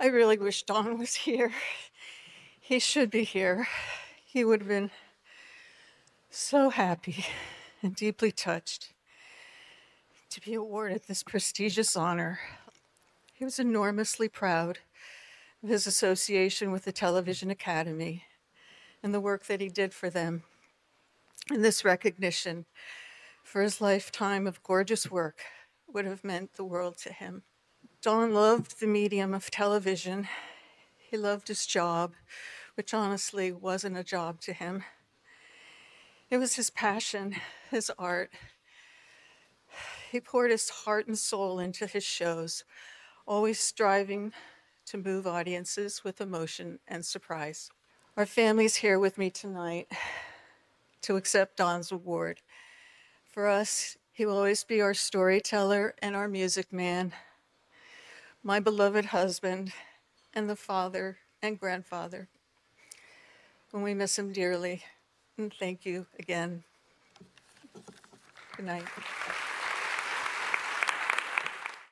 I really wish Don was here. He should be here. He would have been so happy and deeply touched to be awarded this prestigious honor. He was enormously proud of his association with the Television Academy and the work that he did for them. And this recognition for his lifetime of gorgeous work would have meant the world to him. Don loved the medium of television. He loved his job, which honestly wasn't a job to him. It was his passion, his art. He poured his heart and soul into his shows, always striving to move audiences with emotion and surprise. Our family's here with me tonight to accept Don's award. For us, he will always be our storyteller and our music man, my beloved husband, and the father and grandfather. And we miss him dearly. And thank you again. Good night.